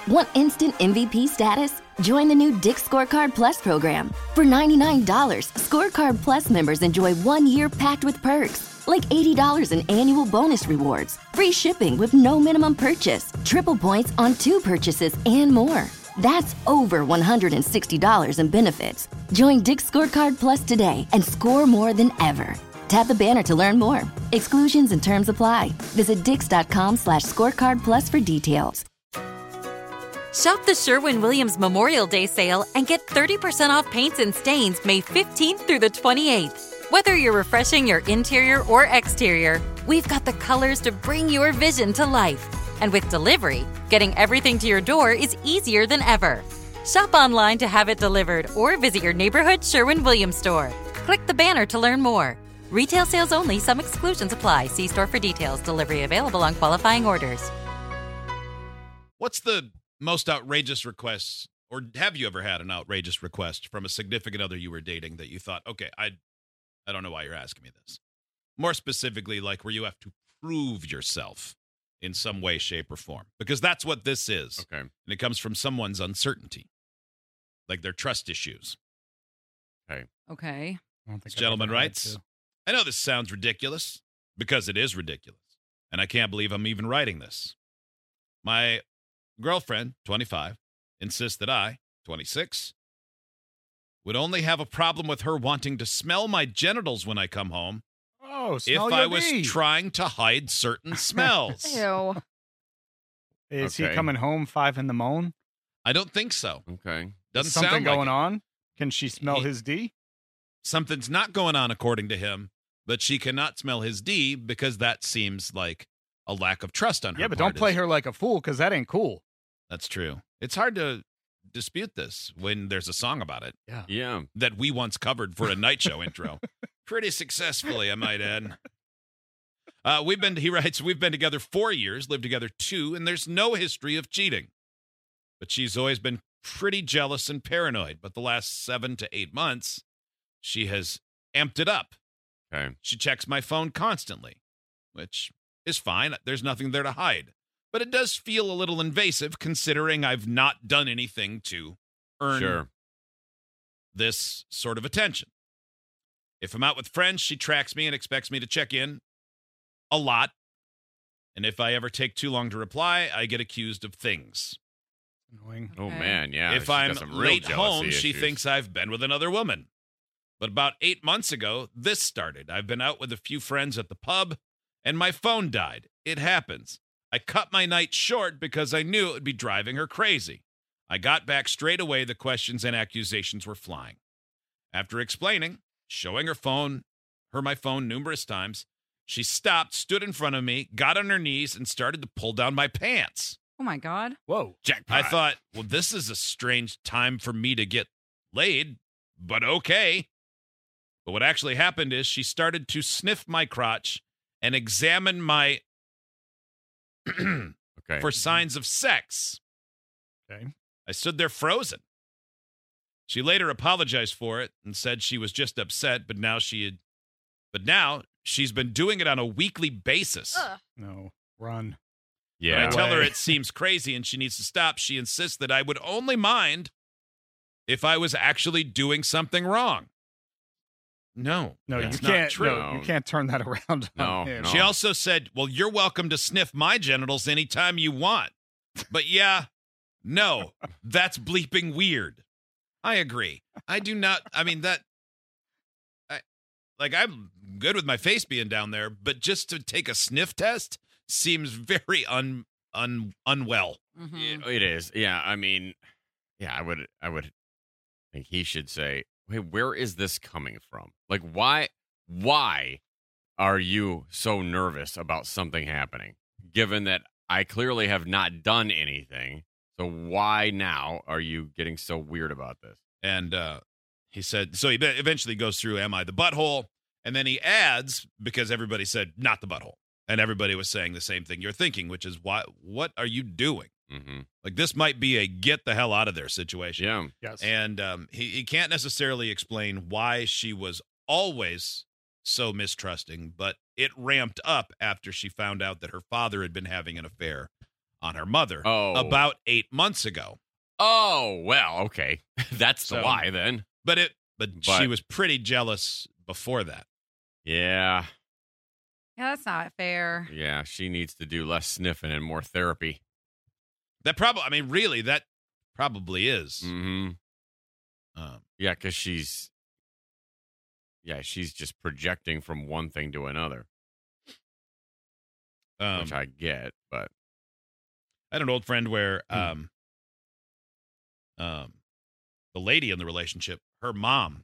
Want instant MVP status? Join the new Dick's Scorecard Plus program. For $99, Scorecard Plus members enjoy 1 year packed with perks, like $80 in annual bonus rewards, free shipping with no minimum purchase, triple points on 2 purchases, and more. That's over $160 in benefits. Join Dick's Scorecard Plus today and score more than ever. Tap the banner to learn more. Exclusions and terms apply. Visit dix.com/scorecard plus for details. Shop the Sherwin-Williams Memorial Day sale and get 30% off paints and stains May 15th through the 28th. Whether you're refreshing your interior or exterior, we've got the colors to bring your vision to life. And with delivery, getting everything to your door is easier than ever. Shop online to have it delivered or visit your neighborhood Sherwin-Williams store. Click the banner to learn more. Retail sales only. Some exclusions apply. See store for details. Delivery available on qualifying orders. What's the most outrageous request, or have you ever had an outrageous request from a significant other you were dating that you thought, okay, I don't know why you're asking me this? More specifically, like where you have to prove yourself in some way, shape, or form. Because that's what this is. Okay. And it comes from someone's uncertainty, like their trust issues. Okay. This gentleman writes, I know this sounds ridiculous, because it is ridiculous, and I can't believe I'm even writing this. My girlfriend, 25, insists that I, 26, would only have a problem with her wanting to smell my genitals when I come home if I was trying to hide certain smells. Ew. Is he coming home 5 in the morning? I don't think so. Okay. Doesn't Is something sound like going it. on? Can she smell his D? Something's not going on according to him, but she cannot smell his D because that seems like a lack of trust on her Yeah, but part. don't play her like a fool, because that ain't cool. That's true. It's hard to dispute this when there's a song about it. Yeah. That we once covered for a night show intro. Pretty successfully, I might add. He writes, we've been together 4 years, lived together 2, and there's no history of cheating. But she's always been pretty jealous and paranoid. But the last 7 to 8 months, she has amped it up. Okay. She checks my phone constantly, which is fine. There's nothing there to hide. But it does feel a little invasive considering I've not done anything to earn this sort of attention. If I'm out with friends, she tracks me and expects me to check in a lot. And if I ever take too long to reply, I get accused of things. Annoying. Oh, man, yeah. If she's got I'm some real late jealousy home, she issues. thinks I've been with another woman. But about 8 months ago, this started. I've been out with a few friends at the pub, and my phone died. It happens. I cut my night short because I knew it would be driving her crazy. I got back straight away. The questions and accusations were flying. After explaining, showing her my phone numerous times, she stopped, stood in front of me, got on her knees, and started to pull down my pants. Oh, my God. Whoa. Jackpot. I thought, well, this is a strange time for me to get laid, but okay. But what actually happened is she started to sniff my crotch and examine my for signs of sex. Okay. I stood there frozen. She later apologized for it and said she was just upset, but now she's been doing it on a weekly basis. No. Run. When I tell her it seems crazy and she needs to stop, she insists that I would only mind if I was actually doing something wrong. No, you that's can't. not true. No, you can't turn that around. on him. She also said, well, you're welcome to sniff my genitals anytime you want. But yeah, no, that's bleeping weird. I agree. I do not. I mean, I'm good with my face being down there, but just to take a sniff test seems very unwell. Mm-hmm. It is. Yeah. I mean, yeah, I would think he should say, hey, where is this coming from? Like, why are you so nervous about something happening, given that I clearly have not done anything? So why now are you getting so weird about this? And he said, so he eventually goes through, am I the butthole? And then he adds, because everybody said, not the butthole. And everybody was saying the same thing you're thinking, which is, what are you doing? Mm-hmm. Like, this might be a get the hell out of there situation. Yeah. Yes. And he can't necessarily explain why she was always so mistrusting, but it ramped up after she found out that her father had been having an affair on her mother Oh. about 8 months ago. Oh, well, okay. That's the So- lie then. But she But- was pretty jealous before that. Yeah. Yeah, that's not fair. Yeah, she needs to do less sniffing and more therapy. That really, that probably is. Mm-hmm. Um, Yeah, because she's just projecting from one thing to another, which I get, but I had an old friend where the lady in the relationship, her mom,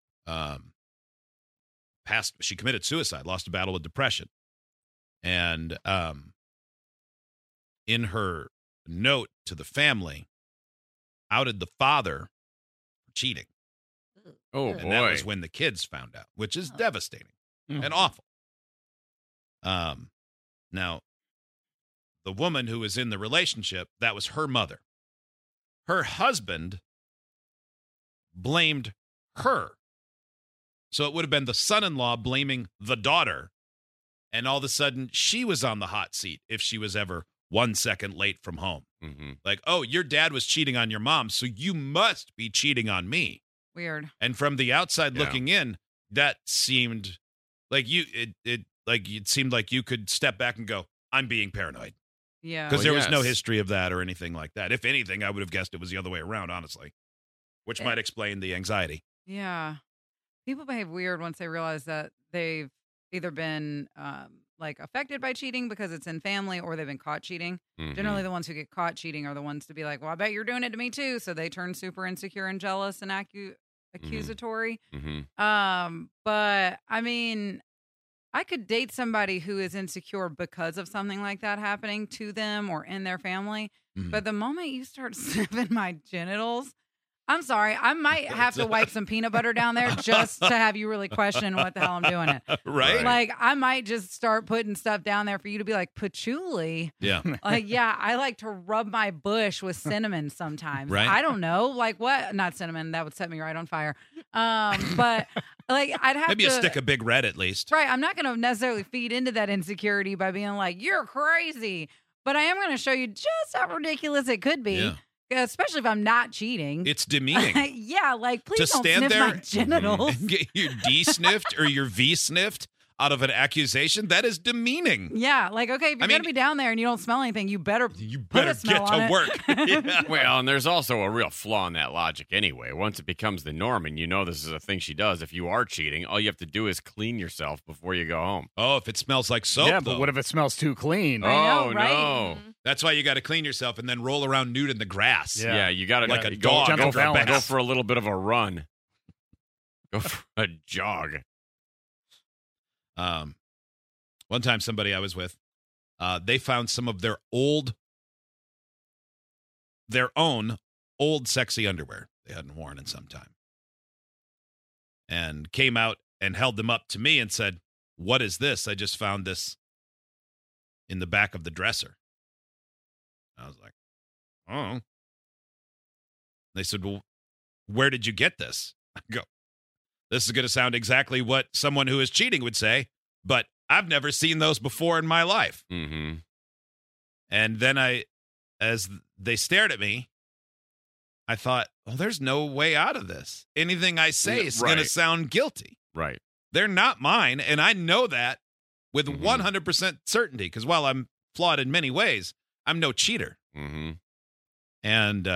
she committed suicide, lost a battle with depression. And in her note to the family, outed the father for cheating. oh And that boy. was when the kids found out, which is devastating Mhm. and awful. Now, the woman who was in the relationship, that was her mother. Her husband blamed her. So it would have been the son-in-law blaming the daughter. And all of a sudden, she was on the hot seat if she was ever 1 second late from home. Mm-hmm. Like, oh, your dad was cheating on your mom, so you must be cheating on me. Weird. And from the outside Yeah. looking in, that seemed like it seemed like you could step back and go, I'm being paranoid. Yeah. Because there was no yes. history of that or anything like that. If anything, I would have guessed it was the other way around, honestly, which Eh. might explain the anxiety. Yeah. People behave weird once they realize that they've either been like affected by cheating because it's in family or they've been caught cheating. Mm-hmm. Generally, the ones who get caught cheating are the ones to be like, well, I bet you're doing it to me too. So they turn super insecure and jealous and accusatory. Mm-hmm. But I mean, I could date somebody who is insecure because of something like that happening to them or in their family. Mhm. But the moment you start sniffing my genitals, I'm sorry, I might have to wipe some peanut butter down there just to have you really question what the hell I'm doing it. Right? Like, I might just start putting stuff down there for you to be like, patchouli. Yeah. Like, yeah, I like to rub my bush with cinnamon sometimes. Right. I don't know. Like, what? Not cinnamon. That would set me right on fire. But, like, I'd have Maybe to. a stick of Big Red at least. Right. I'm not going to necessarily feed into that insecurity by being like, you're crazy. But I am going to show you just how ridiculous it could be, especially if I'm not cheating. It's demeaning. Yeah, like, please To don't stand sniff there my genitals. and get your D sniffed or your V sniffed out of an accusation. That is demeaning. Yeah, like, okay, if you're I going mean- to be down there and you don't smell anything, you better You put better a smell get on to it. work. Yeah. Well, and there's also a real flaw in that logic anyway. Once it becomes the norm and you know this is a thing she does, if you are cheating, all you have to do is clean yourself before you go home. Oh, if it smells like soap, yeah, though. but what if it smells too clean? I know, Oh, right? no. That's why you got to clean yourself and then roll around nude in the grass. Yeah. Yeah, you got to Like a go, dog Gentle go, for, balance. go for a little bit of a run. Go for a jog. One time, somebody I was with, they found some of their own old sexy underwear they hadn't worn in some time, and came out and held them up to me and said, "What is this? I just found this in the back of the dresser." I was like, "Oh." They said, "Well, where did you get this?" I go, "This is going to sound exactly what someone who is cheating would say, but I've never seen those before in my life." Mm-hmm. And then as they stared at me, I thought, well, there's no way out of this. Anything I say Yeah, is going to right. sound guilty. Right. They're not mine, and I know that with Mhm. 100% certainty, because while I'm flawed in many ways, I'm no cheater. Mm-hmm. And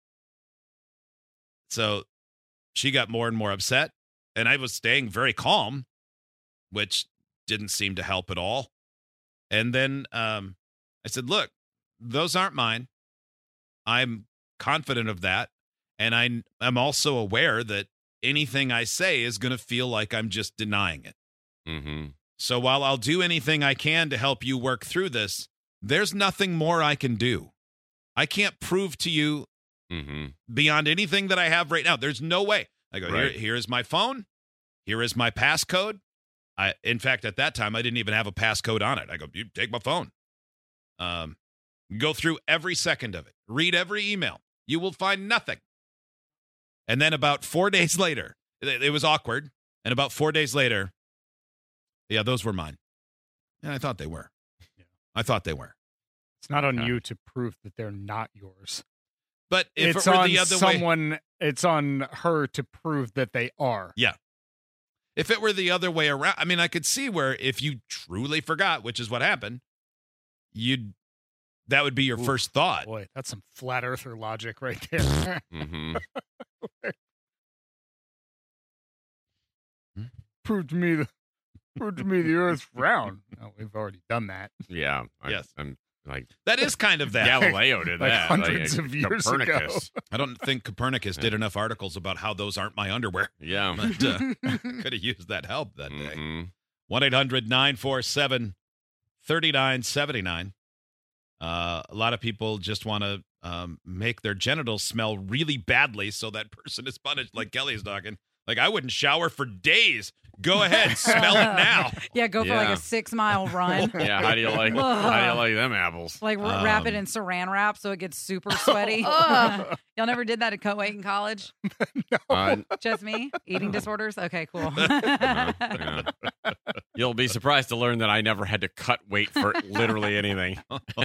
so she got more and more upset, and I was staying very calm, which didn't seem to help at all. And then I said, "Look, those aren't mine. I'm confident of that, and I'm also aware that anything I say is going to feel like I'm just denying it. Mm-hmm. So while I'll do anything I can to help you work through this, there's nothing more I can do. I can't prove to you Mm-hmm. beyond anything that I have right now. There's no way." I go, Right. here is my phone. Here is my passcode. In fact, at that time, I didn't even have a passcode on it. I go, "You take my phone. Go through every second of it. Read every email. You will find nothing." And then about 4 days later, it was awkward. And about 4 days later, yeah, those were mine. And I thought they were. Yeah. I thought they were. It's not on you to prove that they're not yours. But if it's it were on the other way, it's on her to prove that they are. Yeah. If it were the other way around, I mean, I could see where if you truly forgot, which is what happened, that would be your first thought. Boy, that's some flat earther logic right there. Mm-hmm. Prove to me the Earth's round. Oh, we've already done that. Yeah. Yes. I'm like That is kind of that. Galileo did Like that hundreds of years ago. Copernicus. I don't think Copernicus did enough articles about how those aren't my underwear. Yeah. But could have used that help that day. Mhm. 1-800-947-3979. A lot of people just want to make their genitals smell really badly so that person is punished, like Kelly's talking. Like, I wouldn't shower for days. Go ahead, smell it now. Yeah, go for like Yeah. a 6-mile run. Yeah, how do you like them apples? Like wrap it in saran wrap so it gets super sweaty. Y'all never did that at cut weight in college? Just me? Eating disorders? Okay, cool. Yeah. You'll be surprised to learn that I never had to cut weight for literally anything.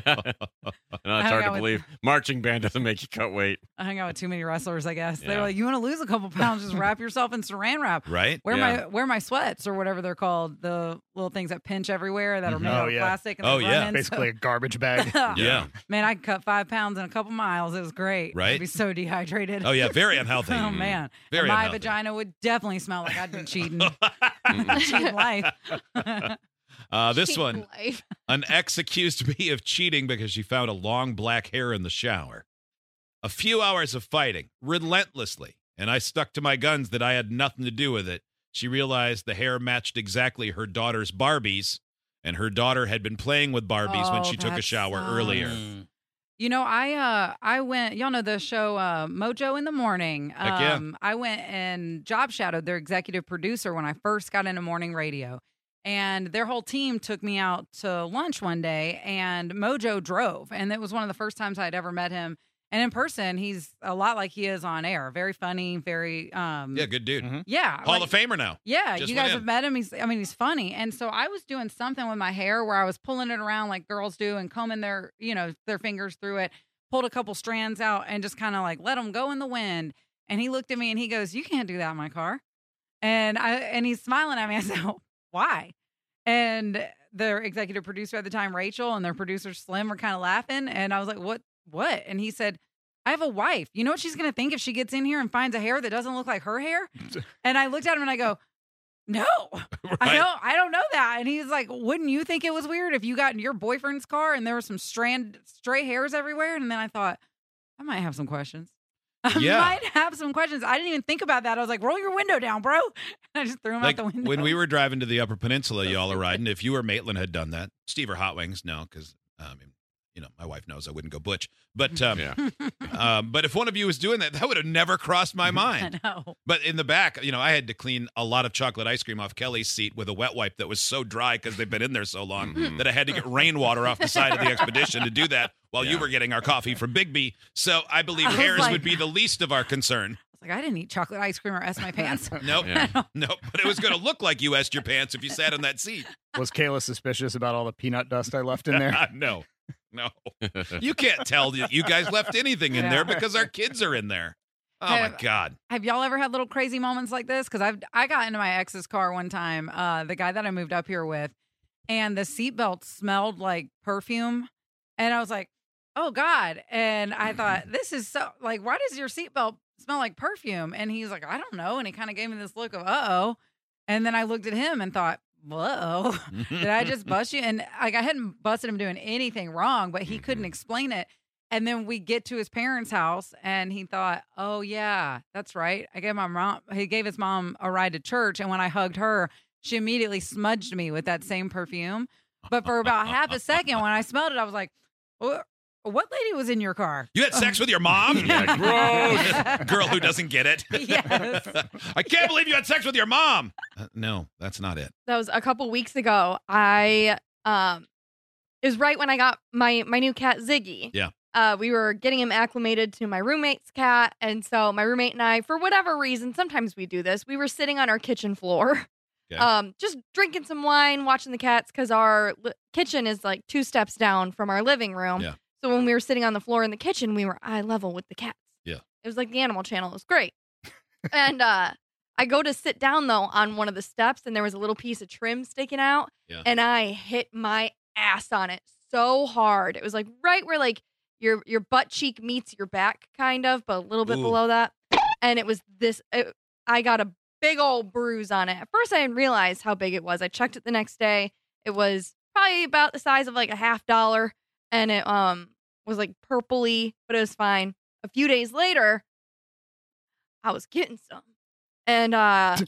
It's hard to believe. Marching band doesn't make you cut weight. I hung out with too many wrestlers, I guess. They Yeah. were like, you want to lose a couple pounds, just wrap yourself in saran wrap. Right? Wear my sweats or whatever they're called, the little things that pinch everywhere that are made out of plastic. And Oh, they yeah. run in, Basically a garbage bag. Yeah. Man, I could cut 5 pounds in a couple miles. It was great. Right? I'd be so dehydrated. Oh, yeah, very unhealthy. Oh, man. Very And my unhealthy. vagina would definitely smell like I'd been cheating. Cheating life. This one, an ex accused me of cheating because she found a long black hair in the shower. A few hours of fighting, relentlessly, and I stuck to my guns that I had nothing to do with it. She realized the hair matched exactly her daughter's Barbies, and her daughter had been playing with Barbies when Oh, she took a that shower sucks. earlier. You know, I went, y'all know the show Mojo in the Morning. Heck yeah. I went and job shadowed their executive producer when I first got into morning radio. And their whole team took me out to lunch one day, and Mojo drove. And it was one of the first times I'd ever met him. And in person, he's a lot like he is on air. Very funny, very Yeah, good dude. yeah. Hall like- of Famer now. Yeah, Just you went guys in. have met him. He's funny. And so I was doing something with my hair where I was pulling it around like girls do and combing their fingers through it, pulled a couple strands out and just kind of like let them go in the wind. And he looked at me and he goes, "You can't do that in my car." And he's smiling at me. I said, "Oh, why?" And their executive producer at the time, Rachel, and their producer Slim were kind of laughing. And I was like, "What? And he said, "I have a wife. You know what she's going to think if she gets in here and finds a hair that doesn't look like her hair?" And I looked at him and I go, "No, I don't know that." And he's like, "Wouldn't you think it was weird if you got in your boyfriend's car and there were some stray hairs everywhere?" And then I thought, I might have some questions. Yeah. I might have some questions. I didn't even think about that. I was like, "Roll your window down, bro." And I just threw him Like out the window. when we were driving to the Upper Peninsula, y'all are riding. If you or Maitland had done that, Steve or Hot Wings, no, because my wife knows I wouldn't go butch. But Yeah. but if one of you was doing that, that would have never crossed my mind. I know. But in the back, I had to clean a lot of chocolate ice cream off Kelly's seat with a wet wipe that was so dry because they've been in there so long that I had to get rainwater off the side of the Expedition to do that while you Yeah. were getting our coffee from Bigby. So I believe I was hairs like- would be the least of our concern. I was like, I didn't eat chocolate ice cream or S my pants. Nope. Yeah. Nope. But it was going to look like you essed your pants if you sat in that seat. Was Kayla suspicious about all the peanut dust I left in there? No. You can't tell that you guys left anything in there because our kids are in there. Oh, my God. Have y'all ever had little crazy moments like this? Because I got into my ex's car one time, the guy that I moved up here with, and the seatbelt smelled like perfume. And I was like, "Oh, God." And I thought, this is so, like, why does your seatbelt smell like perfume? And he's like, "I don't know." And he kind of gave me this look of, uh-oh. And then I looked at him and thought, whoa, did I just bust you? And like, I hadn't busted him doing anything wrong, but he couldn't explain it. And then we get to his parents' house and he thought, "Oh yeah, that's right. He gave his mom a ride to church. And when I hugged her, she immediately smudged me with that same perfume. But for about half a second, when I smelled it, I was like, what lady was in your car?" You had sex with your mom? Yeah, gross. Girl who doesn't get it. Yes. I can't believe you had sex with your mom. No, that's not it. That was a couple weeks ago. It was right when I got my new cat Ziggy. Yeah. We were getting him acclimated to my roommate's cat, and so my roommate and I, for whatever reason, sometimes we do this. We were sitting on our kitchen floor, Okay. Just drinking some wine, watching the cats, because our kitchen is like 2 steps down from our living room. Yeah. So when we were sitting on the floor in the kitchen, we were eye level with the cats. Yeah. It was like the Animal Channel. It was great. And I go to sit down, though, on one of the steps, and there was a little piece of trim sticking out. Yeah. And I hit my ass on it so hard. It was like right where like your butt cheek meets your back, kind of, but a little bit Ooh. below that. And it was I got a big old bruise on it. At first, I didn't realize how big it was. I checked it the next day. It was probably about the size of like a $50, and it was like purpley, but it was fine. A few days later, I was getting some, and I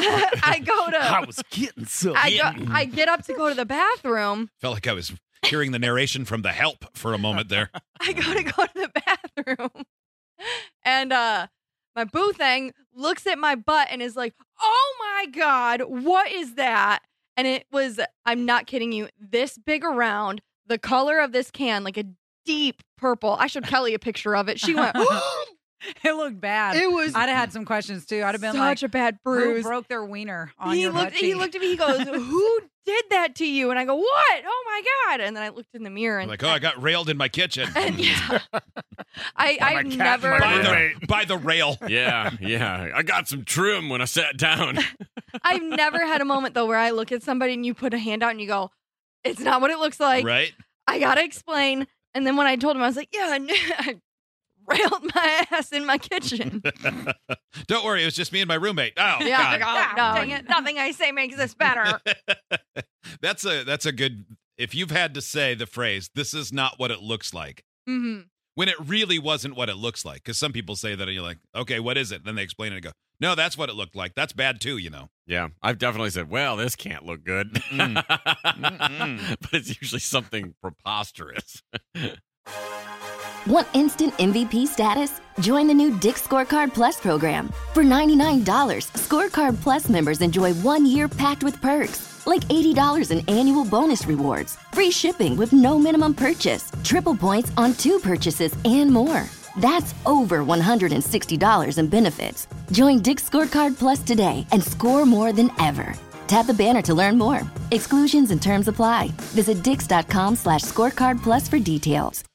was getting so. I get up to go to the bathroom. Felt like I was hearing the narration from The Help for a moment there. I go to the bathroom, and my boo thing looks at my butt and is like, "Oh my God, what is that?" And it was, I'm not kidding you, this big around, the color of this can, like a deep purple. I showed Kelly a picture of it. She went, It looked bad. It was I'd have had some questions too. I'd have been such like, a bad who bruise. broke their wiener on He your butt looked cheek? at me, he goes, "Who did that to you?" And I go, "What? Oh my God." And then I looked in the mirror and Like, oh, I got railed in my kitchen. and yeah. I've cat never and my by the rail. Yeah. I got some trim when I sat down. I've never had a moment though where I look at somebody and you put a hand out and you go, "It's not what it looks like." Right? I gotta explain. And then when I told him, I was like, "Yeah, I railed my ass in my kitchen." Don't worry, it was just me and my roommate. Oh, Yeah, God. like, oh, no, dang it. nothing I say makes this better. That's a good, if you've had to say the phrase, "This is not what it looks like," Mm-hmm. when it really wasn't what it looks like. Because some people say that and you're like, okay, what is it? Then they explain it and go, no, that's what it looked like. That's bad too, you know. Yeah, I've definitely said, well, this can't look good. Mm-mm. Mm-mm. But it's usually something preposterous. Want instant MVP status? Join the new Dick's Scorecard Plus program. For $99, Scorecard Plus members enjoy 1 year packed with perks, like $80 in annual bonus rewards, free shipping with no minimum purchase, triple points on 2 purchases, and more. That's over $160 in benefits. Join Dick's Scorecard Plus today and score more than ever. Tap the banner to learn more. Exclusions and terms apply. Visit dix.com/scorecard plus for details.